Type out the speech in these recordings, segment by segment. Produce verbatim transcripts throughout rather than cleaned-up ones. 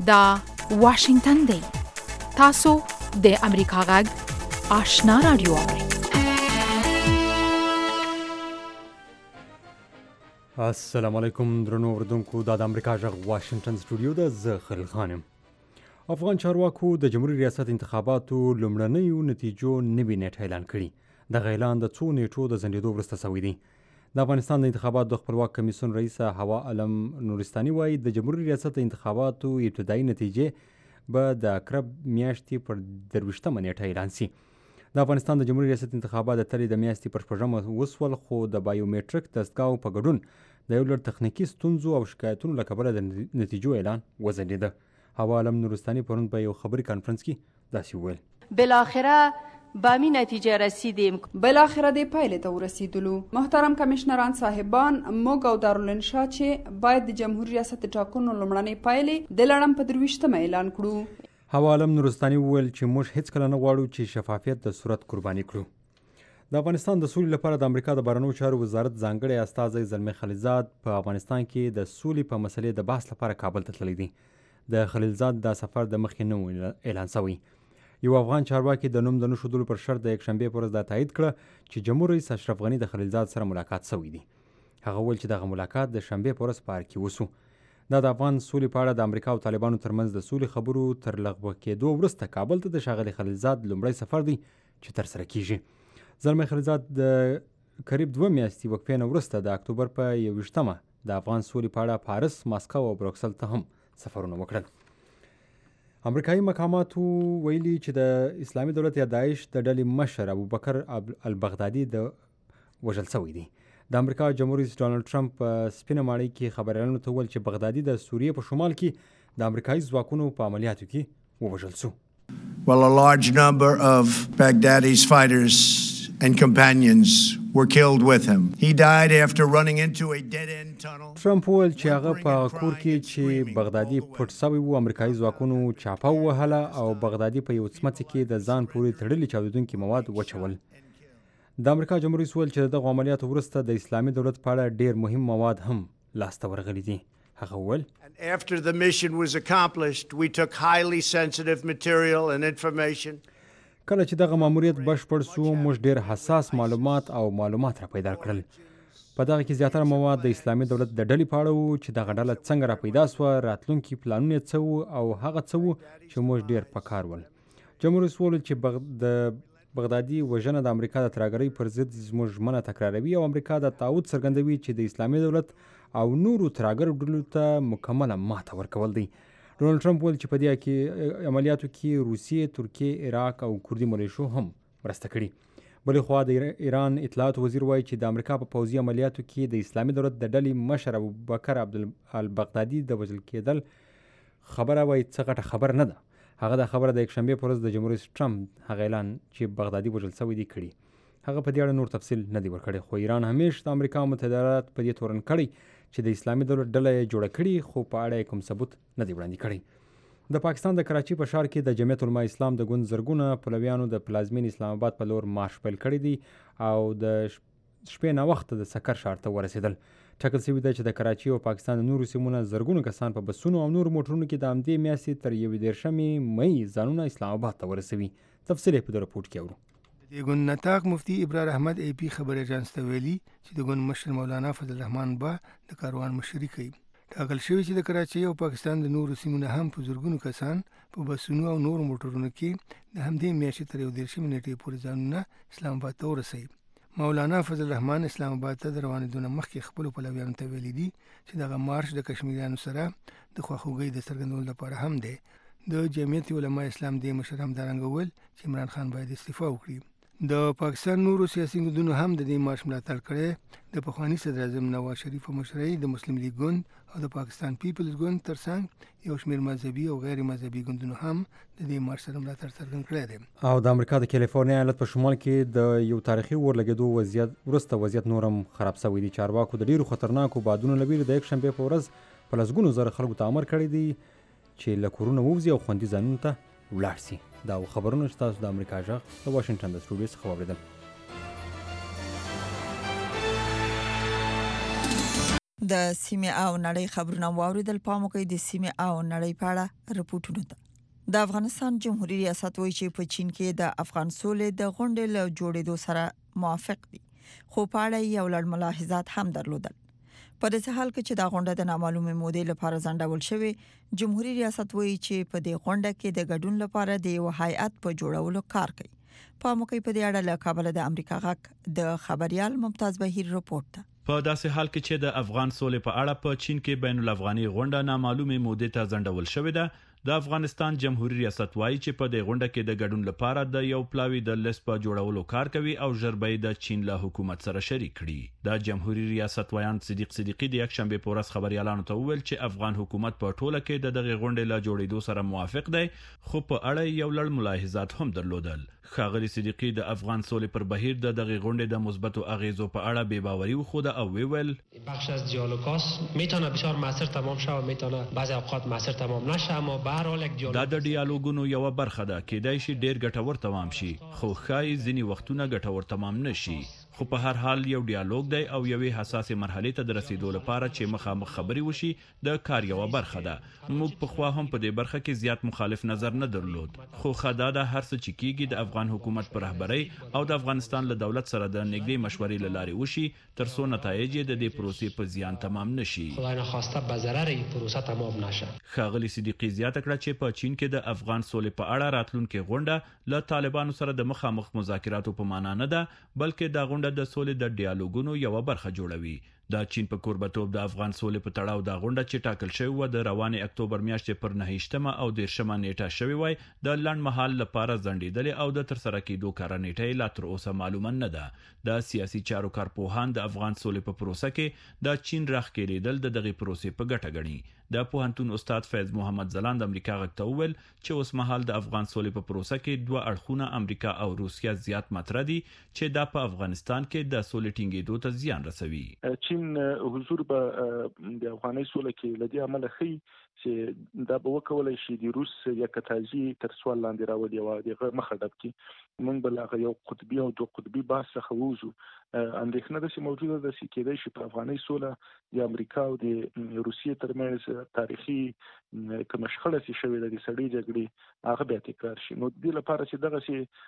دا واشنگتن دی. تاسو د امریکا غږ آشنا رادیو اورئ. السلام علیکم درنو اوریدونکو، دا د امریکا غږ واشنگتن سټوډیو ده. زه خلیل خان یم. افغان چارواکو د جمهوریت ریاست انتخاباتو لومړنیو نتیجو نوې نیټه اعلان کړي. دغه اعلان د څو نیټو د ځنډېدو وروسته شوی دی. د افغانستان د انتخاباتو د خپلواک کمیسیون رئیسه هوا علم نورستاني وایي د جمهوریت ریاست انتخاباتو ابتدایي نتیجې به د اکرب میاشتې پر درویشتمه نیټه اعلان شي. د افغانستان د جمهوریت ریاست انتخابات د تلې د میاشتې پر شپږمه وسول، خو د بایومیټریک دستګاو په ګډون د یو لړ تخنیکي ستونزو او شکایتونو له کبله د نتیجو اعلان وځنډېده. هوا علم نورستاني پرون په یو خبري کانفرنس کې داسې وویل: بالاخره به می نتیجه رسیدیم. بالاخره دې پایلې ته ورسېدلو. محترم کمشنران صاحبان، موږ او دارالانشا چې باید د جمهوریت ریاست د ټاکنو لومړنۍ پایلې د لړم په درویشتمه اعلان کړو. هوا علم نورستاني وویل چې موږ هیڅکله نه غواړو چې شفافیت د صورت قرباني کړو. د افغانستان د سولې لپاره د امریکا د بهرنیو چارو وزارت ځانګړی استازی زلمی خلیلزاد په افغانستان کې د سولې په مسلې د بحث لپاره کابل ته تللی دی. د خلیلزاد دا سفر د مخکې نه و اعلان شوی. یو افغان چارواکي د نوم د نه ښودلو پر شرط د یکشنبې په ورځ دا تایید کړه چې جمهور رئیس اشرف غني د خلیلزاد سره ملاقات شوی دی. هغه وویل چې دغه ملاقات د شنبې په ورځ په ارګ کې وسو. دا د افغان سولې په اړه د امریکا او طالبانو ترمنځ د سولې خبرو تر لغوه کېدو وروسته کابل ته د ښاغلي خلیلزاد لومړی سفر دی چې ترسره کیږي. زلمی خلیلزاد د قریب دوه میاشتې وقفې نه وروسته د اکتوبر په یوویشتمه د افغان سولې په اړه پاریس، ماسکو او بروکسل ته هم سفرونه وکړل. امریکایي مقاماتو ویلي چې د اسلامي دولت یا داعش د ډلې مشر ابوبکر البغدادي د وژل شوی دی. د امریکا جمهور رئیس ډانلډ ټرمپ په سپینه ماڼۍ کې خبریالانو ته وویل چې بغدادي د سوریې په شمال کې د امریکایي ځواکونو په عملیاتو کې ووژل شو. Well, a large number of Baghdadi's fighters and companions were killed with him. He died after running into a dead-end tunnel. ټرمپ وویل چې هغه په کور کې چې بغدادي پټ شوی و، امریکایي ځواکونو چاپه ووهله او بغدادي په یو څمڅې کې د ځان پورې تړلي چاودېدونکي مواد وچول. د امریکا جمهور رئیس وویل چې دغه عملیاتو وروسته د اسلامي دولت په اړه ډېر مهم مواد هم لاسته ورغلي دي. هغه وویل: After the mission was accomplished, we took highly sensitive material and information. کله چې دغه ماموریت بشپړ سو، موږ ډېر حساس معلومات او معلومات را پیدا کړل. په دغه کې زیاتره مواد د اسلامي دولت د ډلې په اړه وو چې دغه ډله څنګه را پیدا سوه، راتلونکي پلانونه یې څه وو او هغه څه وو چې موږ ډېر په کار ول. جمهور رئیس وویل چې بغ... د بغدادي وژنه د امریکا د ترهګرۍ پر ضد زموږ ژمنه تکراروي او امریکا د تعهد څرګندوي چې د اسلامي دولت او نورو ترهګرو ډلو ته مکمله ماته ورکول دی. ډونالډ ټرمپ وویل چې په دې کې عملیاتو کې روسیې، ترکیې، عراق او کردي ملیشو هم مرسته کړې. بلې خوا د ایران اطلاعاتو وزیر وایي چې د امریکا په پوځي عملیاتو کې د اسلامي دولت د ډلې مشر ابوبکر البغدادي د وژل کېدل خبره وایي څه غټه خبر نه ده. هغه دا خبره د یکشنبې په ورځ د جمهور رئیس ټرمپ هغه اعلان چې بغدادي وژل شوی دی کړي. هغه په دې اړه نور تفصیل نه دی ورکړی، خو ایران همیش د امریکا متحده ایالات په دې تورن کړی چې د اسلامي دولت ډله یې جوړه کړي، خو په اړه یې کوم ثبوت نه دی وړاندې کړی. د پاکستان د کراچي په ښار کې د جمعیت علماء اسلام د ګوند زرګونه پلویانو د پلازمین اسلام آباد په لور مارش پیل کړی دی او د شپې ناوخته د سکر ښار ته ورسېدل. ټاکل شوي ده چې د کراچي او پاکستان د نورو سیمونه زرګونه کسان په بسونو او نورو موټرونو کې د همدې میاشتې تر یوې دېرشمې مۍ ځانونه اسلام آباد ته ورسوي. تفصیل یې په دې رپورټ کې اورو. د ګوند نطاق مفتی ابرار احمد ای پی خبر ایجنس ته ویلي چې د ګوند مشر مولانا فضل الرحمن با د کاروان مشري کوي. ټاکل شوي چې د کراچي او پاکستان د نورو سیمونه هم په زرګونو کسان په بسونو او نورو موټرونو کې د همدې میاشتې تر یو دېرشمې نیټې پورې ځانونه اسلام آباد ته ورسوي. مولانا فضل الرحمن اسلام آباد ته د روانېدو نه مخکې خپلو پلویانو ته ویلي دي چې دغه مارش د کشمیریانو سره د خواخوږۍ د څرګندولو لپاره هم دی. د جمعیت علماء اسلام د مشر همدارنګه وویل چې عمران خان باید استعفا وکړي. د پاکستان نورو سیاسي ګوندونو هم د دې مارش ملاتړ کړی. د پخواني صدر اعظم نواز شریف په مشرۍ د مسلم لیگ ګوند او د پاکستان پیپلز ګوند ترڅنګ یو شمېر مذهبي او غیر مذهبي ګوندونو هم د دې مارش سره ملاتړ څرګند کړی دی. او د امریکا د کالیفورنیا ایالت په شمال کې د یو تاریخي اورلګېدو وضعیت وروسته وضعیت نور هم خراب شوی دی. چارواکو د ډېرو خطرناکو بادونو له ویرې د یکشنبې په ورځ په لسګونو زره خلکو ته امر کړی دی چې له کورونو ووځي او خوندي ځایونو ته ولاړ شي. دا خبرونه چې تاسو د امریکا غږ د واشنګټن د سټوډیو څخه واورېدل. د سیمه او نړۍ خبرونه واوریدل. پام وکړئ د سیمه او نړۍ په اړه رپورټونه ده. د افغانستان جمهوریت ریاست وایي چې په چین کې د افغان سولې د غونډې له جوړېدو سره موافق دي، خو په اړه یو لړ ملاحظات هم درلودل. په دې حال کې چې د غونډې د نامعلومه مودې لپاره ځنډول شوی، جمهوریت ریاست وایي چې په دې غونډه کې د ګډون لپاره د یو هیئت په جوړولو کار کوي. په موقع په دې اړه له کابل د امریکا غږ د خبريال ممتاز بهیر رپورت ده. په داسې حال کې چې د افغان سولې په اړه په چین کې بین الافغاني غونډه نامعلومه مودې ته ځنډول شوې ده، د افغانستان جمهوریت ریاست وایي چې په دې غونډه کې د ګډون لپاره د یو پلاوی د لیست په جوړولو کار کوي او ژربې د چین له حکومت سره شریک کړي. د جمهوریت ریاست ویان صدیق صدیقی د یک شنبه په ورځ خبريالانو ته وویل چې افغان حکومت په ټوله کې د دغه غونډې له جوړېدو سره موافق دی، خو په اړه یو لړ ملاحظات هم درلودل. ښاغلي صدیقی د افغان سولې پر بهیر د دغه غونډې د مثبتو اغیزو په اړه بې باوري وښوده او ویل بخش از دیالوگاس میتونه بسیار موثر تمام شه و میتونه بعضی اوقات موثر تمام نشه، اما به هر حال یک دیالوگ دا د ډیالوګونو یو برخه ده، کېدای شي ډیر ګټور تمام شي، خو ښایي ځینی وختونه ګټور تمام نشي. خو په هر حال یو ډیالوګ دی او یوې حساسه مرحله ته د رسیدو لپاره چې مخامخ خبري وشي د کار یو برخه ده. موږ په خوا هم په دې برخه کې زیات مخالف نظر نه درلود، خو خدا د هر څه چې کیږي د افغان حکومت پر رهبرۍ او د افغانستان له دولت سره د نږدې مشورې لاري وشي تر څو نتایج د دې پروسې په زیان تمام نشي. خدای نخواسته به ضرر این پروسه تمام نشه. ښاغلي صدیقی زیاته کړه چې په چین کې د افغان سولې په اړه راتلونکي غونډه له طالبانو سره د مخامخ مذاکراتو په معنا نه ده، بلکې د غونډه د سولې د ډیالوګونو یو برخه جوړوي. د چین په کوربتوب د افغان سولې په تړاو د غونډه چې ټاکل شوی و د روانې اکتوبر میاشتې پر نهشتمه او دیرشمه نیټه شوی وای د لړ مهال لپاره ځنډیدل او د تر سره کېدو کار نیټه لا تر اوسه معلومه نه ده. د سیاسي چارو کارپوهان د افغان سولې په پروسه کې د چین راخکېدل د دغه پروسې په ګټه ګڼي. د پوهنتون استاد فیض محمد زلاند امریکا غږ ته وویل چې اوس مهال د افغان سولې په پروسه کې دوه اړخونه امریکا او روسیا زیات مطرح دي چې د په افغانستان کې د سولې ټینګېدو ته زیان رسوي. چین حضور به د افغاني سولې کې لدی عمل خي چې دا به وکولای شي د روس یک تاجي تر سوال لاندې راوړي او دغه مخه ډب کی موږ بل هغه یو قطبي او دوه قطبي بحث څخه ووزو. اندېښنه د سي موجوده د سي کېدای شي په افغاني سولې د امریکا او د روسیې ترمنځ تاریخي کوم شخړه چې شوې د سړې جګړې هغه بیا تکرار شي. نو د دې لپاره چې دغه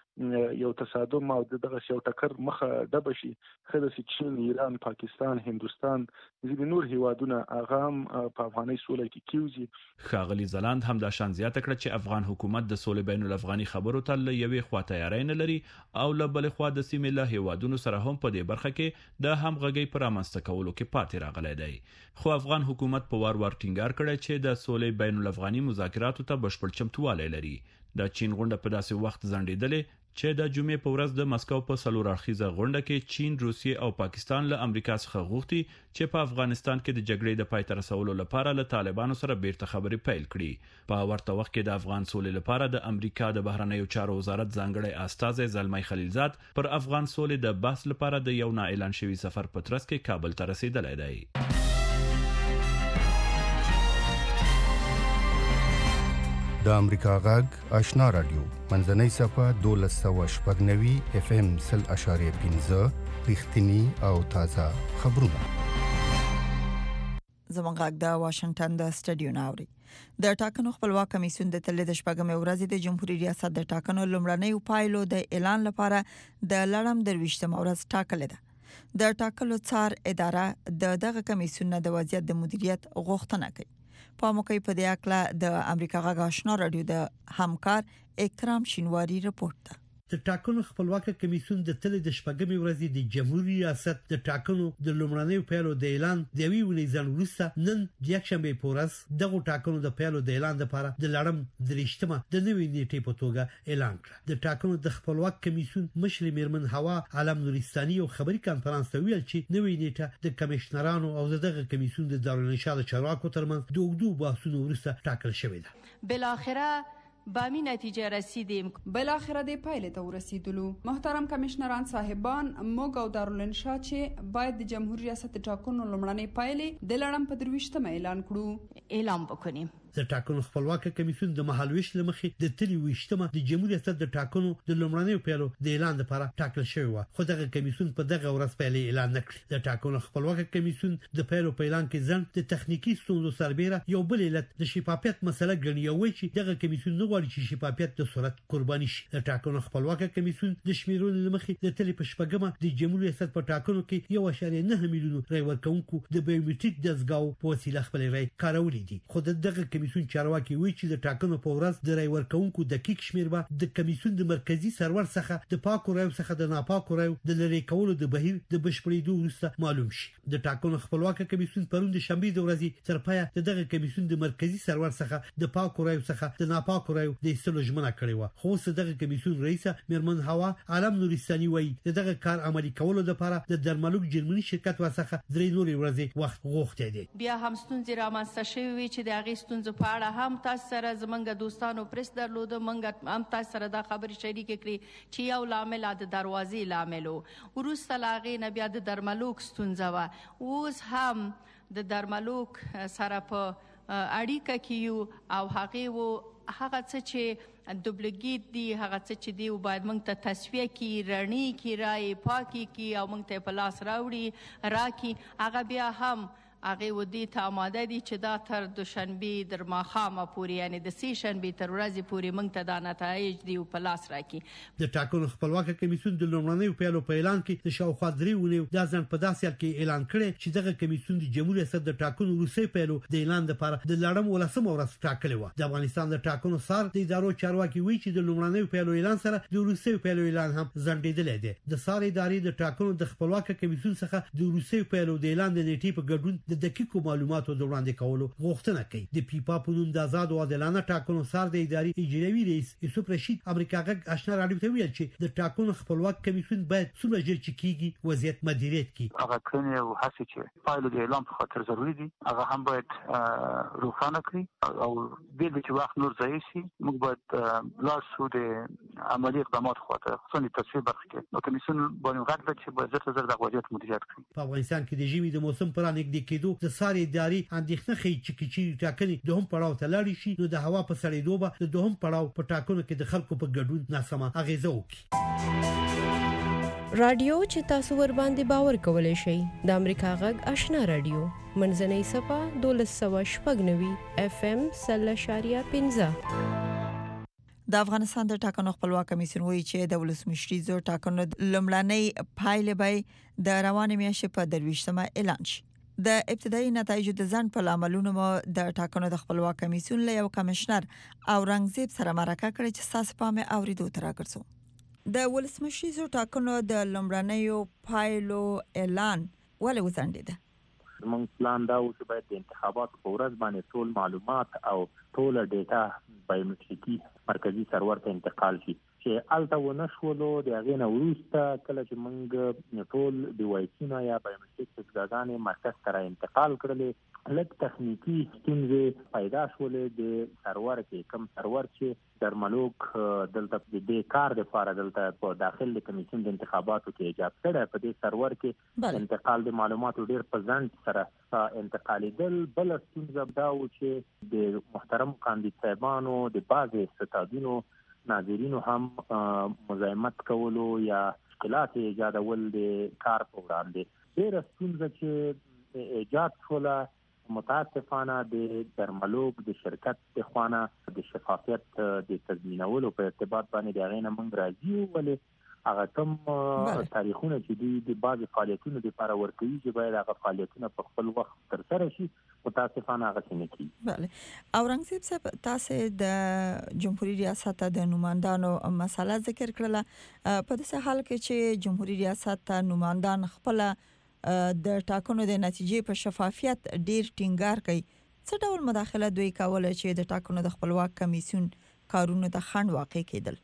سي یو تصادم او دغه یو ټکر مخه ډب شي، خله سي چین، ایران، پاکستان، هندستان ځینې نور هیوادونه هغه هم په افغاني سولې کې کیږي. ښاغلي زلاند هم د شان زیاته کړه چې افغان حکومت د سولې بین الافغاني خبرو ته له یوې خوا تیاری نه لري او له بلې خوا د سیمې له هیوادونو سره هم په دې برخه کې د همغږۍ پر رامنځته کولو کې پاتې راغلی دی. خو افغان حکومت په وار وار ټینګار کړی چې د سولې بین الافغاني مذاکراتو ته بشپړ چمتووالی لري. د چین غونډه په داسې وخت ځنډېدلې چې د جمعې په ورځ د مسکو په څلور اړخیزه غونډه کې چین، روسیې او پاکستان له امریکا څخه غوښتي چې په افغانستان کې د جګړې د پای ته رسولو لپاره له طالبانو سره بیرته خبرې پیل کړي. په ورته وخت کې د افغان سولې لپاره د امریکا د بهرنیو چارو وزارت ځانګړی استازی زلمی خلیلزاد پر افغان سولې د بحث لپاره د یو نا اعلان شوي سفر په ترڅ کې کابل ته رسیدلی دی. د امریکا غږ آشنا رادیو منځنۍ صفه دولس سوه شپږ نوي اف ام سل اشاریه پنځه رښتینی او تازه خبرونه. زموږ غږ د واشنگټن د سټډیو ناوړي. د ټاکنو خپلواک کمیسیون د تل د شپږمې ورځې د جمهوریت ریاست د ټاکنو لومړنۍ پایلو د اعلان لپاره د لړم درویشتمه ورځ ټاکلې ده. د ټاکلو څار اداره د دغه کمیسیون د وضعیت د مدیریت غوښتنه کوي. په موقع په دې اړه د امریکا غږ آشنا رادیو د همکار اکرام شینواری رپورت ده. د ټاکنو خپلواک کمیسیون د تل د شپږمې ورځې د جمهوریت ریاست د ټاکنو د لومړنیو پیلو د اعلان د یوې ونې ځل وروسته نن د یکشنبه په ورځ دغه ټاکنو د پیلو د اعلان لپاره د لړم دریشتمه د نوې نیټې په توګه اعلان کړ. د ټاکنو د خپلواک کمیسیون مشر میرمن هوا عالم نورستاني او خبري کانفرنس ته ویل چې نوې نیټه د کمشنرانو او دغه کمیسیون د دارالانشا د چارواکو ترمنځ د اوږدو بحثونو وروسته ټاکل شوې ده. بالاخره به می نتیجه رسیدیم. بالاخره د پایلې ته ورسیدلو. محترم کمشنران صاحبان، موږ او دارالانشا چې باید د جمهوریت ریاست ټاکنو لومړنۍ پایلې د لړم په درویشتمه اعلان کړو. اعلان وکړو. د ټاکنو خپلواک کمیسیون د مهالويش لمخې د تلی وشتمه د جمهوریت ریاست د ټاکنو د لومړنیو پیلو د اعلان لپاره ټاکل شوی و خو دغه کمیسیون په دغه ورځ پیلې اعلان نکړ د ټاکنو خپلواک کمیسیون د پیلو په اعلان کې ځن د تخنیکی ستونزو سربېره یو بل علت د شفافیت مسله ګڼي او چې دغه کمیسیون نه غواړي چې شفافیت د صورت قرباني شي د ټاکنو خپلواک کمیسیون د شمیرونو لمخې د تلی په شپږمه د جمهوریت ریاست په ټاکنو کې یو اشاریه نه میلیون رای ورکونکو د بایومټریک دزګاو په وسیله خپل رای کارولې دي خو دغه کمیسیون چارواکي وایي چې د ټاکنو په ورځ د رای ورکونکو دقیق شمیر به د کمیسیون د مرکزی سرور څخه د پاکو رایو څخه د ناپاکو رایو د لری کولو د بهیر د بشپړېدو وروسته معلوم شي د ټاکنو خپلواک کمیسیون پرون د شنبه د ورځې تر پایه د دغه کمیسیون د مرکزی سرور څخه د پاکو رایو څخه د ناپاکو رایو د ایستلو ژمنه کړې و خو اوس دغه کمیسیون رئیس میرمن هوا عالم نورستاني وایي دغه کار عملي کولو لپاره د درملوک جرمني شرکت ورڅخه درې نورې ورځې وخت غوښتي دي بیا هم ستونزې رامنځته شوې چې د هغې ستونزو په اړه هم تاسو سره زمونږ دوستانو پریس درلوده مونږ هم تاسو سره دا خبرې شریکې کړې چې یو لامل د دروازې لامل وروسته له هغې نه بیا د درملوک ستونزه وه اوس هم د درملوک سره په اړیکه کې یو او هغې و هغه څه چې دوبلګیت دي هغه څه چې دی باید موږ ته تصفیه کړي رڼې کړي رای پاکي کړي او موږ ته په لاس راوړي راکړي هغه بیا هم هغه ودی ته آماده دي چې دا تر دوشنبه در ماښامه پورې یعنی د سې شنبې تر ورځې پورې موږ ته دا نتایج دی په لاس راکړي د ټاکنو خپلواک کمیسیون د لومړنیو پیلو په اعلان کې د شاوخوا درې ونیو د ځان په داسې حال کې اعلان کړی چې دغه کمیسیون د جمهوریت ریاست د ټاکنو وروستي پیلو د اعلان لپاره د لړم ولسمه ورځ ټاکلې و د افغانستان د ټاکنو سار د ادارو چارواکي وایي چې د لومړنیو پیلو اعلان سره د وروستي پیلو اعلان هم ځنډېدل دي د سار ادارې د ټاکنو د خپلواک کمیسیون څخه د وروستي پیلو د اعلان د نیټې په ګډون د دقیقو معلوماتو د وړاندې کولو غوښتنه کوي د پیپا په نوم د آزاد او عادلانه ټاکنو سار د ادارې اجرایي رئیس یوسف رشید امریکا غږ آشنا راډیو ته ویل چې د ټاکنو خپلواک کمیسیون باید څومره ژر چې کیږي وضعیت مدیریت کړي هغه کړنې او هڅې چې فایل د اعلان په خاطر ضروري دي هغه هم باید روښانه کړي او د دې چې وخت نور ضایع شي موږ باید لاس شو د عملی اقدامات خاطر خصوصا د تصفیه برخه کې نو کمیسیون باید غږ د چې باید زر زر د وضعیت مدیریت کړي په افغانستان کې د ژمي د موسم پر نږدې کېدو د سار ادارې اندېښنه ښیي چې کچې ټاکنې دوهم پړاو ته لاړ شي نو د هوا په سړېدو به د دوهم پړاو په ټاکنو کې د خلکو په ګډون ناسمه اغیزه وکړي رادیو چې تاسو ور باندې باور کولای شئ د امریکا غږ آشنا رادیو منځنۍ صفه دولس سوه شپږ نوي اف ام سل اشاریه پنځه د افغانستان د ټاکنو خپلواک کمیسیون وایي چې د ولسمشري زور ټاکنو لومړنۍ پایلې به د روانې میاشتې په درویشتمه اعلان شي د ابتدایي نتایجو د ځان په لاملونو مو د ټاکنو د خپلواک کمیسیون له یو کمشنر اورنګزیب سره مرکه کړې چې تاسو په مې اوریدو تر راګرځو د ولسمشري زور ټاکنو د لومړنیو پایلو اعلان ولې وځنډېده موږ پلان دا و چې باید د انتخاباتو په ورځ باندې ټول معلومات او ټول ډیټا بایومټریکي مرکزی سرور ته انتقال شي چې الته ونه شولو د هغې نه وروسته کله چې موږ ټول ډیوایسونه یا بایومټریک سیسټمونه مرکز ته انتقال کړلې لږ تخنیکی ستونزې پیدا شولې د سرور کې کم سرور چې درملوک دلته د دې کار لپاره دلته په داخل د کمیسیون د انتخاباتو کې ایجاد کړی په دې سرور کې انتقال د معلوماتو ډیر په ځنډ سره انتقالیدل بل ستونزه دا و چې د محترم کاندید صاحبانو د بعضې ستادونو ناظرینو هم مزاحمت کولو یا مشکلات ایجادول د کار په وړاندې ډېره ستونزه چې ایجاد شوله متاسفانه د درملوک د شرکت د خوانه د شفافیت د تضمینولو په ارتباط باندې د هغې نه موږ راځي یو ولې هغه کوم تاریخونه چې دوی د بعضې فعالیتونو دپاره ورکوي چې باید هغه فعالیتونه په خپل وخت ترسره شي متاسفانه هغسې نه کېږي. بله اورنګزیب صاحب تاسې د جمهوري ریاست د نمایندانو مسله ذکر کړله په داسې حال کې چې جمهوري ریاست نمایندان خپله د ټاکنو د نتیجې په شفافیت ډیر ټینګار کوي څه ډول مداخله دوی کوله چې د ټاکنو د خپلواک کمیسیون کارونو ته خنډ واقع کېدل؟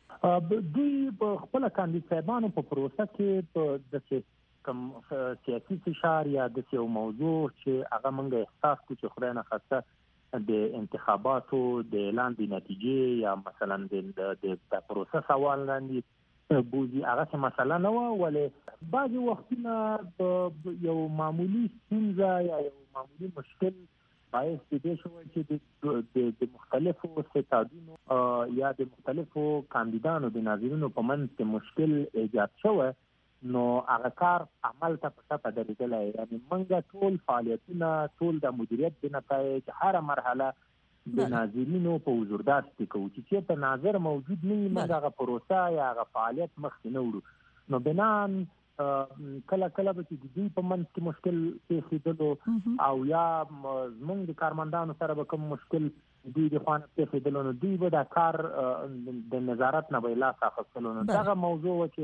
دوی په خپل کاندید صاحبانو په پروسه کې په داسې کوم سیاسي فشار یا داسې یو موضوع چې هغه موږ احساس کړو چې خدای نخواسته د انتخاباتو د اعلان د نتیجې یا مثلا د پروسه سوال لاندې بوزي هغه څه مسله نه وه ولې بعضې وختونه یو معمولي ستونزه یا یو معمولي مشکل باعث دې شوی چې د مختلفو ستادونو یا د مختلفو کاندیدانو د ناظرینو په منځ کې مشکل ایجاد شوی، نو هغه کار عمل ته په ټپه درېدلی. یعنې موږ ټول فعالیتونه، ټول د مدیریت د نتایج، هره مرحله د ناظرینو په حضوردار کې کوو. چې چېرته ناظر موجود نه وي، موږ هغه پروسه یا هغه فعالیت مخکې نه وړو. نو بنان کله کله به چې د دوی په منځ کې مشکل پېښېدلو او یا زموږ د کارمندانو سره به کوم مشکل دوی د خوا نه پېښېدلو، نو دوی به دا کار د نظارت نه به یې لاس اخیستلو. نو دغه موضوع وه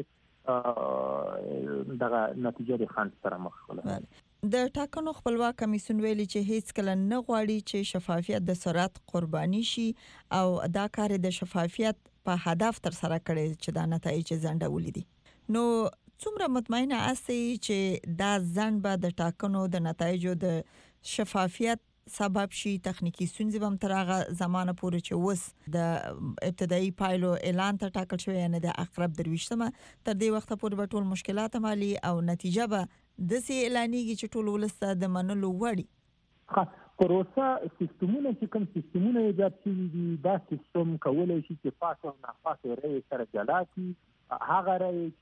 چې دغه نتیجه د خنډ سره مخ شوله. د ټاکنو خپلواک کمیسیون ویلي چې هیڅ کله نه غواړي چې شفافیت د سرعت قرباني شي او دا کار د شفافیت په هدف تر سره کړي چې دا نتایج ځنډولي دي. نو څومره مطمئنه اسئ چې دا ځنډ به د ټاکنو د نتایجو د شفافیت سبب شي؟ تخنیکی ستونزې هم تر هغه زمانه پورې چې اوس د ابتدایي پایلو اعلان ته ټاکل شوی، یعنې د اقرب درویشتمه تر دې وخته پورې به ټول مشکلات مالي او نتیجه به داسې اعلانېږي چې ټول ولس ته د منلو وړي. پروسه سیستمونه چې کوم سیستمونه ایجاد شوي دي، دا سیستم کولی شي چې پاکه او ناپاکه رایې سره جلا کړي. هغه رایې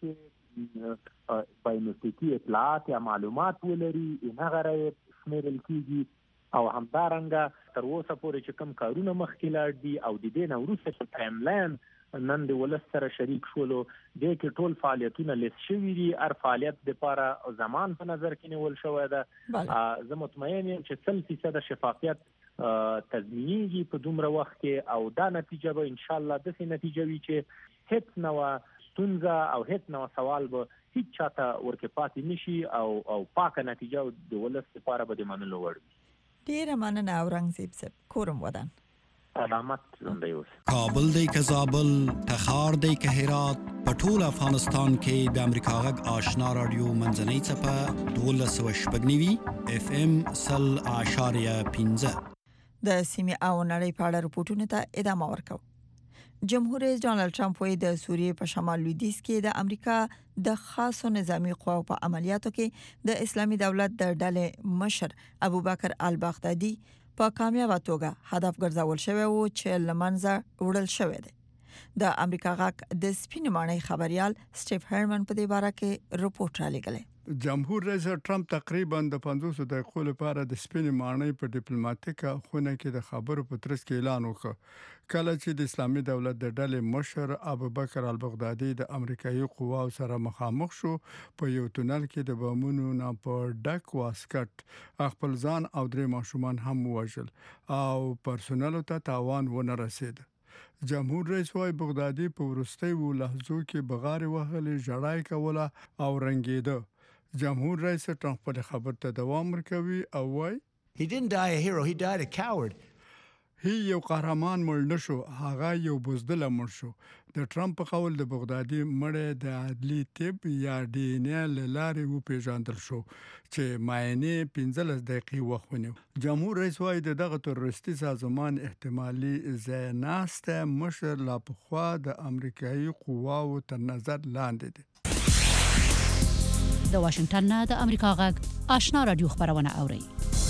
چې بایومټریکي اطلاعات یا معلومات ولري، هغه رایې شمیرل کېږي. او همدارنګه تر اوسه پورې چې کوم کارونه مخکې لاړ دي او د دې نه وروسته چې ټایم لاین نن د ولس سره شریک شولو، دې کې ټول فعالیتونه لیست شوي دي. هر فعالیت دپاره زمان په نظر کې نیول شوی ده. زه مطمئن یم چې سل فیصده شفافیت تضمینېږي په دومره وخت کې، او دا نتیجه به انشاءالله داسې نتیجه وي چې هیڅ نوه ستونزه او هیڅ نوه سوال به هیڅ چاته ورکې پاتې نشي او او پاکه نتیجه د ولس لپاره به د منلو وړ وي. ډیره مننه اورنګزیب صاحب. کورم ودان. سلامت ژوندی اوسئ. کابل دی که زابل، تخار دی که هرات، په ټول افغانستان کې د امریکا غږ آشنا رادیو منځنۍ څپه دولس سوه شپږ نوي اف ام سل اعشاریه پنځه. د سیمې او نړۍ په اړه رپورټونو ته ادامه ورکوو. جمهور رئیس ډانلډ ټرمپ وایي د سوریې په شمال لویدیځ کې د امریکا د خاصو نظامی قواو په عملیاتو کې د اسلامي دولت د ډلې مشر ابوبکر البغدادي په کامیابه توګه هدف ګرځول شوی و چې لمنځه وړل شوی دی. د امریکا غږ د سپین ماڼۍ خبريال سټیف هرمن په دې باره کې رپورټ را لګلې. جمهور رئیس ټرمپ تقریبا د پنځوس دقیقو لپاره د سپین ماڼۍ په ډیپلوماټیکه خونه کې د خبرو په ترڅ کې اعلان وکړ، کله چې د اسلامي دولت د ډلې مشر ابوبکر البغدادي د امریکایي قواو سره مخامخ شو. په یو تونل کې د بمونو نه په ډک واسکټ خپل ځان او درې ماشومان هم وژل او پرسونل ته تاوان ونه رسید. جمهور رئیس وايي بغدادي په ورستیو لحظو کې بغارې وهلې، ژړای کوله او رنګېده. جمهور رئیس ټرمپ په خبر ته دوام ورکوي او وايي He didn't die a hero, he died a coward. هی یو قهرمان مړ نشو، هغه یو بزدل مړ شو. د ټرمپ په قول د بغدادي مړ د عدلي طب یا ډي ان اے لارې و پیژندل شو چې معاینه پنځلس دقیقې وخت ونیو. جمهور رئیس وايي دغه تروریستي سازمان احتمالي ځایناسته مشر لا پخوا د امریکایي قواو تر نظر لاندې دي. د واشنگټن نه د امریکا غږ آشنا رادیو خبرونه اوري.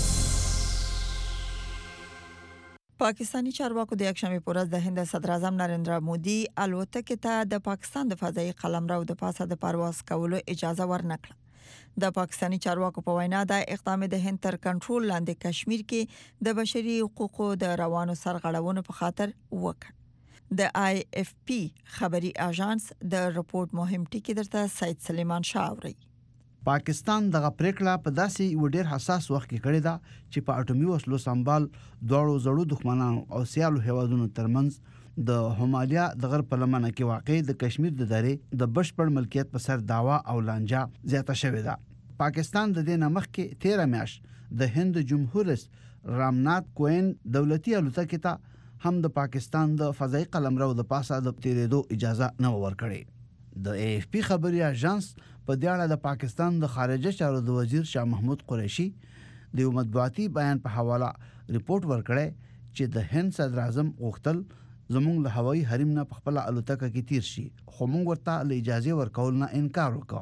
پاکستانی چارواکو د یکشنبه پر ورځ د هند صدر اعظم نریندرا مودي الوتکې ته د پاکستان د فضایي قلمرو د پاسه د پرواز کولو اجازه ورنکړه. د پاکستانی چارواکو په وینا دا اقدام د هند تر کنټرول لاندې کشمیر کې د بشري حقوقو د روانو سرغړونو په خاطر وکړ. د آی اف پی خبري اژانس د رپورت مهم ټکی درته سید سلیمان شاه اوري. پاکستان دغه پریکړه په داسې یو ډیر حساس وخت کې کړې ده چې په اټومي وسلو سمبال دوړو زړو دښمنانو او سیالو هیوادونو ترمنځ د همالیا د غرب په لمنه کې واقع د کشمیر د درې د بشپړ ملکیت په سر داوا او لانجه زیاته شوې ده. پاکستان د دې نمخ کې تیرہ میاشت د هند جمهور رئیس رامنات کوئن دولتي الوتکې ته هم د پاکستان د فضایي قلمرو د پاسه د تیرېدو اجازه نه ورکړې. د ای اف پی خبري اژانس په دې اړه د پاکستان د خارجه چارو د وزیر شاه محمود قریشي د یو مطبوعاتي بیان په حواله ریپورت ورکړی چې د هند صدر اعظم غوښتل زموږ له هوایي حریم نه په خپل الوتکه کې تیر شي، خو موږ ورته له اجازه ورکول نه انکار وکړ.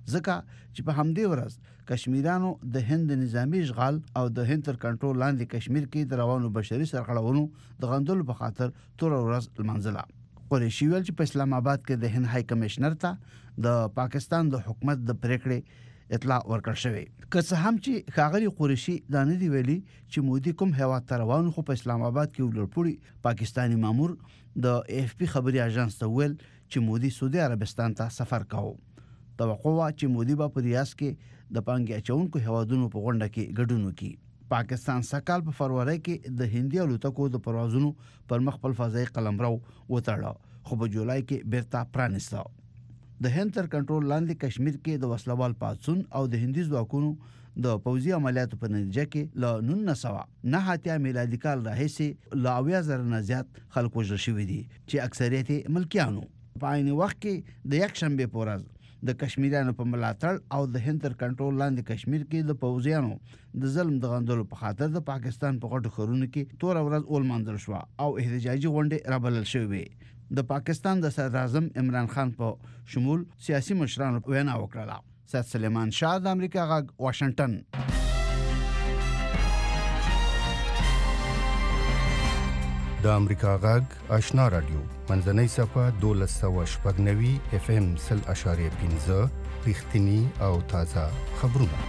ځکه چې په همدې ورځ کشمیرانو د هند نظامی اشغال او د هند تر کنټرول لاندې کشمیر کې د روانو بشري سرغړونو د غندلو په خاطر تور ورځ لمانځله. قریشي ویل چې په اسلام آباد کې د هند های کمشنر ته د پاکستان د حکومت د پریکړې اطلاع ورکړ شوی. که څه هم چې ښاغلي قریشي دا نه دی ویلي چې مودي کوم هیواد ته روان خو په اسلام آباد کې ولرپوړي پاکستانی مامور د اف پی خبري اژانس ته ویل چې مودي سعودي عربستان ته سفر کاوه. توقع وا چې مودي به په ریاض کې د پانګې اچونکو هیوادونو په غونډه کې ګډون وکړي. پاکستان سکهال په فروری کې د هندي الوتکو د پروازونو پر مخ خپل فضایي قلمرو وتړه خو په جولای کې بیرته پرانیسته. د هند تر کنټرول لاندې کشمیر کې د وسلوال پاتسون او د هندي ځواکونو د پوځي عملیاتو په نتیجه کې له نولس سوه نهه اتیا میلادي کال راهیسې له اویا زره نه زیات خلک وژل شوي دي چې اکثریت یې ملکیانو. په عین وخت کې د یکشنبې په ورځ د کشمیریانو په ملاتړ او د هند تر کنټرول لاندې کشمیر کې د پوځیانو د ظلم د غندلو په خاطر د پاکستان په غټو ښارونو کې تور ورځ ولمانځل شوه او احتجاجي غونډې رابلل شوې. د پاکستان د صدر اعظم عمران خان په شمول سیاسي مشرانو وینا وکړه. سید سلیمان شاه د امریکا غږ واشنگټن. د امریکا غږ آشنا رادیو منځنۍ صفه دولس سوه شپږ نوي اف ام سل اشاریه پنځه رښتینی او تازه خبرونه.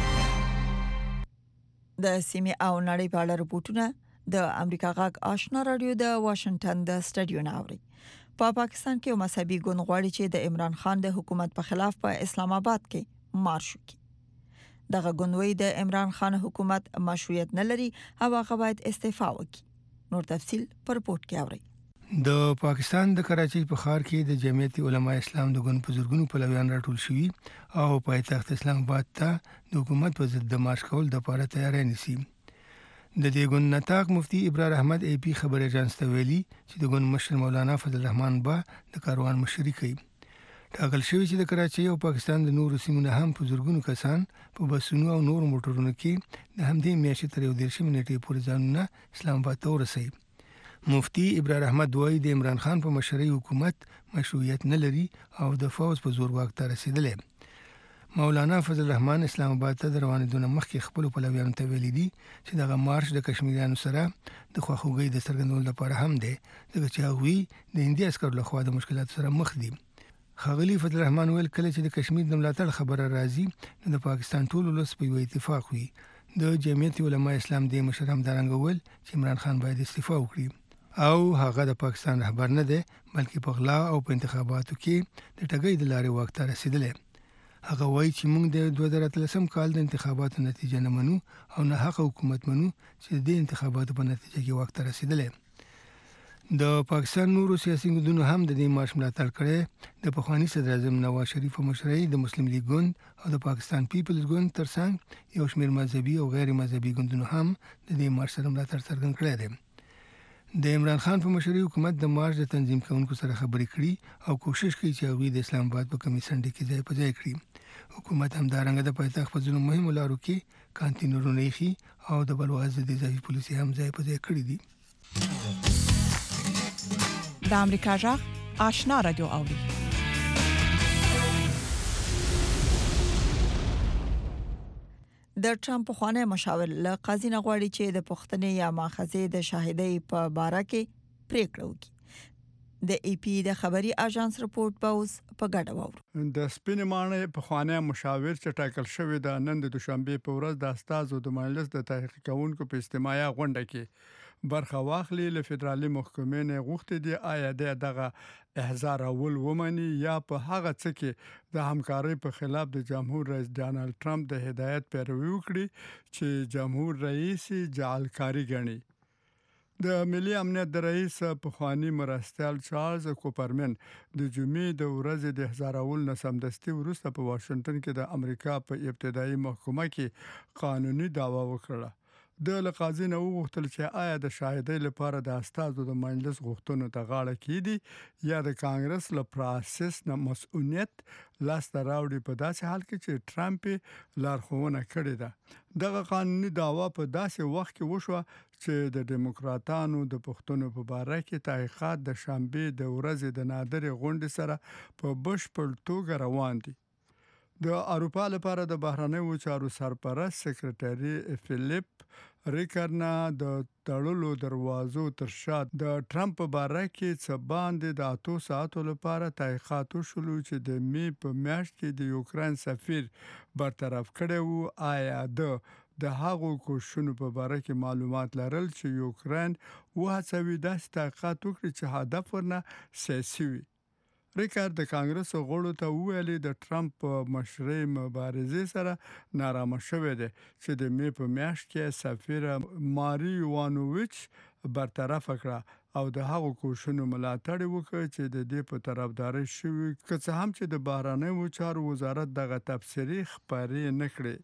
د سیمې او نړۍ په اړه رپورټونه د امریکا غږ آشنا رادیو د واشنگټن د سټډیو ناوړي. په پا پاکستان کې مذهبي ګوند غواړي چې د عمران خان د حکومت په خلاف په اسلام آباد کې مارش وکړي. دغه ګوند د عمران خان حکومت مشروعیت نه لري او هغه باید استعفا وکړي. نور تفصيل پر رپورت کې اورئ. د پاکستان د کراچۍ په ښار کې د جمعیت علماء اسلام د ګوند په زورګونو پلویان راټول شوي او پایتخت اسلام آباد ته د حکومت په ضد د مارش کول د لپاره تیاری نیسي. د دې ګوند نطاق مفتي ابرار احمد ای پی خبر اژانس ته ویلي چې د ګوند مشر مولانا فضل الرحمن با د کاروان مشري کوي. ټاکل شوی چې د کراچۍ او پاکستان د نورو سیمو نه هم په زورګونو کسان په بسونو او نور موټرونو کې د همدې میاشتې تر یو دېرش منټې پورې ځانونه اسلام آباد ته ورسوي. مفتي ابرار احمد وایي د عمران خان په مشرۍ حکومت مشروعیت نه لري او د فوز په زور واک ته رسیدلی. مولانا فضل الرحمن اسلام آباد ته د روانېدو نه مخکې خپلو پلویانو ته ویلي دي چې دغه مارش د کشمیریانو سره د خواخوږۍ د څرګندولو لپاره هم دی ځکه چې هغوی د هندي عسکرو لخوا د مشکلاتو سره مخ دي. ښاغلي فضل الرحمن ویل کله چې د کشمیر د ملاتړ خبره راځي نو د پاکستان ټول ولس په یو اتفاق وي. د جمعیت علماء اسلام د مشر همدارنګه ویل چې عمران خان باید استعفا وکړي او هغه د پاکستان رهبر نه دی بلکې په غلا او په انتخاباتو کې د ټګۍ د لارې واک ته رسیدلی. هغه وایي چې موږ د دوه زره اتلسم کال د انتخاباتو نتیجه نه منو او نه حق حکومت منو چې د انتخاباتو په نتیجه کې وخت رسیدلی. د پاکستان نورو سیاسي ګوندونو هم د دې مارش ملاتړ کړی. د پخوانی صدر اعظم نواز شریف مشرۍ د مسلم لیگ ګوند او د پاکستان پیپلز ګوند ترڅنګ یو شمېر مذهبي او غیر مذهبي ګوندونو هم د دې مارش سره ملاتړ څرګند کړی دی. د عمران خان په مشرۍ حکومت د مارش د تنظیم کوونکو سره خبرې کړي او کوشش کوي چې هغوی د اسلام آباد په کمیسنډ کې ځای په ځای کړي. حکومت همدارنګه د پایتخت په ځینو مهمو لارو کې کانتینرونه ایښي او د بلواز د اضافي پولیسي هم ځای په ځای کړي دي. د امریکا غږ آشنا رادیو اوري. د ټرمپ خوانه مشاور له قاضي نه غواړي چې د پښتنې یا ماخذې د شاهدۍ په باره کې پریکړه وکړي. د ای پی د خبري اژانس رپورت باوس په ګډه وورو. د سپینې ماڼۍ په خوانه مشاور چې ټاکل شوی د نن د دوشنبه په ورځ د استازو د مجلس د تحقیق کوونکو په اجتماعي غونډه کې برخه واخلي. له فدرالي محکمې نه غوښتي دي آیا دغه احضار اول ومني یا په هغه څه کې د همکارۍ په خلاف د جمهور رئیس ډانلډ ټرمپ د هدایت پیروي وکړي چې جمهور رئیس جعلکاری ګڼي. د ملي امنیت د رئیس پخوانی مرستیال چارلز کوپرمن د جمعې د ورځې د احضار اول نه سمدستي وروسته په واشنگټن کې د امریکا په ابتدایي محکمه کې قانوني دعوا وکړه. د لقاضي نه وغوښتل چې آیا د شاهدۍ لپاره د استازو د مجلس غوښتنو ته غاړه کیدي یا د کانګرس له پروسس نه مسؤلیت لاسته راوړي په داسې حال کې چې ټرمپ لارښوونه کړې ده. دغه قانوني دعوا په داسې وخت کې وشوه چې د دیموکراتانو د پښتنو په باره کې تحقیقات د شنبې د ورځې د نادرې غونډې سره په بشپړ توګه روان دي. د اروپا لپاره د بهرنیو چارو سرپرست سکرټری فلیپ ریکرنا د تړلو دروازو تر شا د ټرمپ په باره کې څه باندې د اتو ساعتو لپاره تحقیقات شروع چې د می په میاشت کې د یوکرين سفیر برطرف کړي وو. آیا د د هغو کوششونو په باره کې معلومات لرل چې یوکرين وهڅوي داسې تحقیقات وکړي چې هدف ورنه سیاسي وي؟ ریکارد د کانګرس غړو ته ویلي د ټرمپ مشرۍ مبارزې سره نارامه شوې ده چې د می په میاشت کې سفیر ماري یوانوویچ برطرف کړه او د هغو کوششونو ملاتړ وکړ چې د دې په طرفداري شوی که څه هم چې د بهرنیو چارو وزارت دغه تفسیری خبرې نه کړې.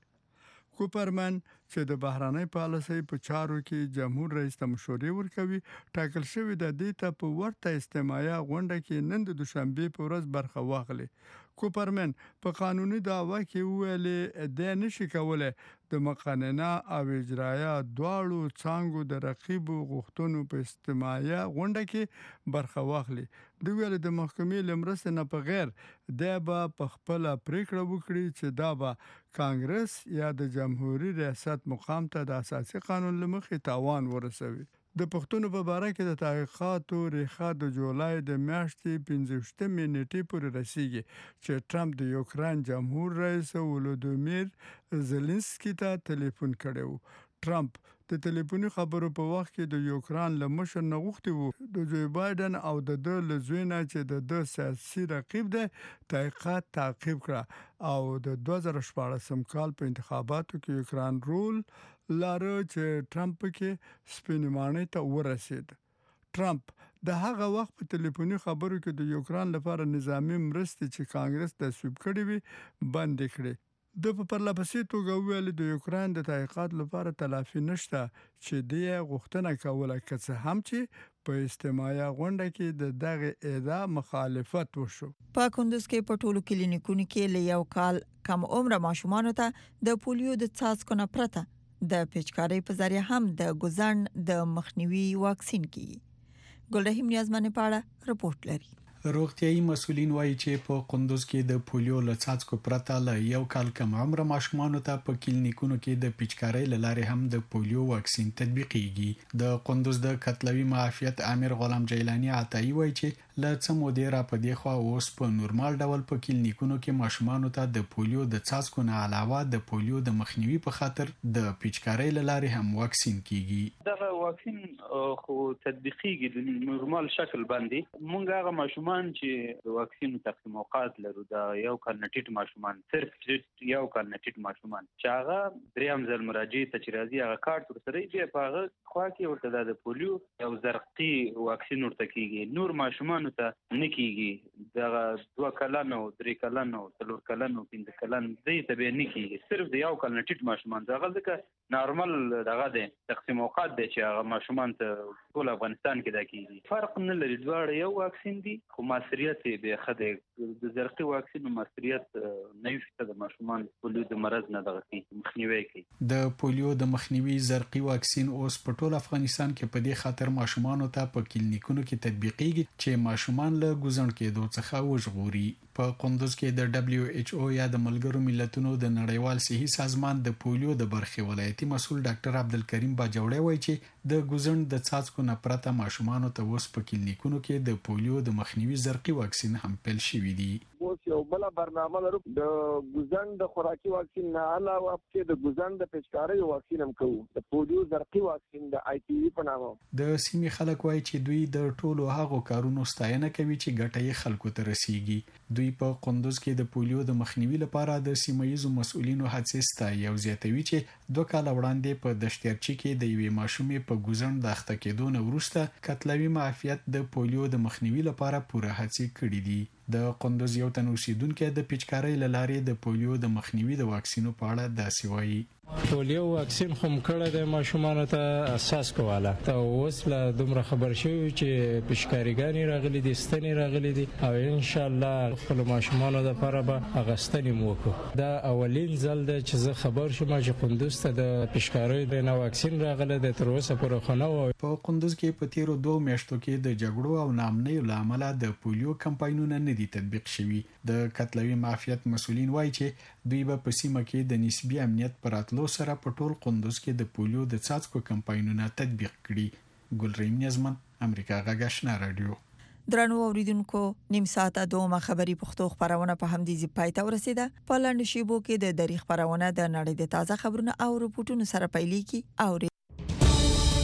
کوپرمن چې د بهرنۍ پالیسۍ په چارو کې جمهور رئیس ته مشورې ورکوي ټاکل شوی د دې ته په ورته استماعي غونډه کې نن د دوشنبه په ورځ برخه واخلي. کوپرمن په قانوني دعوا کې ویلي د نشي کولای د مقننه او اجرایه دواړو څنګه د رقیب غوښتنو په استماعي غونډه کې برخه واخلي. د ویل د محکمې لمرسته نه په غیر د به په خپل پریکړه وکړي چې دا به کانګرس یا د جمهوریت ریاست مقام ته د اساسي قانون لمخې تاوان ورسوي. د پښتون په باره کې د تحقیقاتو ریخه د جولای د میاشتې پنځه نیټې پورې رسیدي چې ټرمپ د یوکرين جمهور رئیس ولودیمیر زيلنسکي ته ټلیفون کړو. ټرمپ د ټلیفوني خبرو په وخت کې د یوکرين لمشر نه غوښتي وو د جو بایدن او د د لزوینه چې د د سیاسي رقیب ده تحقیقات تعقیب کړه او د دوه زره شپاړسم کال په انتخاباتو کې یوکرين رول لاره چې ټرمپ کې سپینمانه ته ورسید. ټرمپ د هغه وخت په ټلیفوني خبرو کې د یوکرين لپاره نظامی مرستې چې کانګرس تصویب کړې وي بند کړې. د په پرلپسې توګه ویل د یوکرين د تحقیقات لپاره تلافي نشته چې د غوښتنه کوله که هم چې په استماعي غونډه کې د دغه ادعا مخالفت وشو. په کندوز کې په ټولو کلینیکونو کې له یو کال کم عمر ماشومان ته د پولیو د څاڅکو نه پرته د پیچکارۍ په ذریعہ هم د ګوزن د مخنیوي واکسین کیږي. ګلرحیم نیازمن پاړه رپورت لري. روغتيایي مسولین وایي چې په کندوز کې د پولیو له څاڅکو پرته له یو کال کم عمر ماشومان ته په کلینیکونو کې د پیچکارۍ لارې هم د پولیو واکسین تطبیقيږي. د کندوز د کتلوي معافیت امیر غلام جیلانی عطایی وایي چې له څه مودې را په دی خو اوس په نورمال ډول په کلینیکونو کې ماشومان ته د پولیو د څاڅکو نه علاوه د پولیو د مخنیوي په خاطر د پیچکارۍ لارې هم واکسین کیږي. دغه واکسین خو تطبیقيږي د نورمال شکل باندې. مونږ هغه ماشومان چې د واکسین تقسیم اوقات لرو دا یو کال نټیټ ماشومان صرف یو کال نټیټ ماشومان چې هغه دریم ځل مراجعه ته چې راځي هغه کارت ورسره دی په هغه خوا کې ورته د پولیو او زرقي واکسین ورته کیږي. نور ماشومان ته نه کیږي. دا دوه کلن او درې کلن او څلور کلن او پنځه کلن دې ته به نه کیږي. صرف د یو کال نټیټ ماشومان دا غلطه نارمل دغه دی تقسیم اوقات دی چې هغه ماشومان ته ټول افغانستان کې دا کیږي. فرق نه لري دواړه یو واکسین دي خو مؤثریت به خده د زرقي واکسین مؤثریت نه وي د ماشومان پولیو د مرض نه دغه کی مخنیوي کوي. د پولیو د مخنیوي زرقي واکسین اوس په ټول افغانستان کې په دې خاطر ماشومان ته په کلینیکونو کې تطبیقيږي چې ماشومان له ګوزن کېدو څخه وژغوري. په کندوز کې د دبليو ایچ او یا د ملګرو ملتونو د نړیوال صحي سازمان د پولیو د برخې ولایتي مسول ډاکټر عبدالکریم باجوړی وایي چې د ګوزن د څاڅکو نه پرته ماشومان ته اوس په کلینیکونو کې د پولیو د مخنیوي زرقي واکسین هم پیل شوی دی. اوس یو بل برنامه لرو د ګوزن د خوراکي واکسین نه علاوه چې د ګوزن د پیچکارۍ واکسین هم کوو. د پولیو زرقي واکسین د آی پی وی په نامه. د سیمې خلک وایي چې دوی د ټولو هغو کارونو ستاینه کوي چې ګټه یې خلکو ته رسیږي. دوی په کندوز کې د پولیو د مخنیوي لپاره د سیمایي مسؤلینو هڅې ستایي او زیاتوي چې دوه کال وړاندې په دشتیرچی کې د یوې ماشومې په ګوزن د اخته کېدو نه وروسته کتلوي معافیت د پولیو د مخنیوي لپاره پوره هڅې کړې دي. د کندوز یو تن اوسیدونکو د پیچکارۍ لارې د پولیو د مخنیوي د واکسینو په اړه داسې وایي. پولیو واکسین هم کړه د ماشومان ته اساس کوله ته اوس لا دومره خبر شوی چې پشکاریګانی راغلي دي ستنی راغلي دي او ان شاء الله خپل ماشومان د لپاره به اغستنی موکو دا اولین ځل د چې زه خبر شوم چې قندوز ته د پشکاری د نو واکسین راغله د تر اوسه پورې خنو په قندوز کې په تیرو دوه میاشتو کې د جګړو او نامنۍ لامل د پولیو کمپاینونه نه دي تطبیق شوي د قتلوي معافیت مسولین وایي چې دوی به په سیمه کې د نسبی امنیت پراتلو سره په ټول قندوز کې د پولیو د څاڅکو کمپاینونه تطبیق کړي. ګلریم نظمن امریکا غږ آشنا رادیو. درنو اوریدونکو نیم ساعت دوه خبري پښتو خبرونه په همدې ځای پای ته ورسیده. په لاندې شیبو کې د دری خبرونه د نړۍ د تازه خبرونو او رپورټونو سره پیلې کی او